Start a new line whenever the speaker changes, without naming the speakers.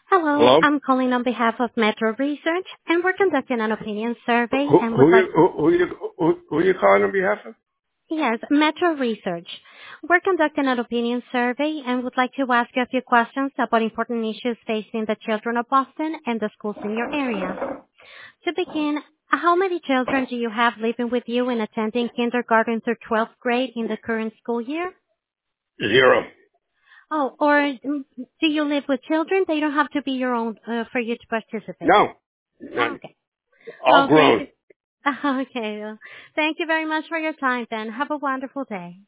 Hello,
Hello?
I'm calling on behalf of Metro Research, and we're conducting an opinion survey
Who,
and would
who
like
you
to...
who you calling on behalf of?
Yes, Metro Research. We're conducting an opinion survey and would like to ask you a few questions about important issues facing the children of Boston and the schools in your area. To begin, how many children do you have living with you and attending kindergarten through 12th grade in the current school year?
Zero.
Oh, or do you live with children? They don't have to be your own for you to participate.
No. None.
Okay.
All
Well, thank
grown.
you. Okay. Well, thank you very much for your time then. Have a wonderful day.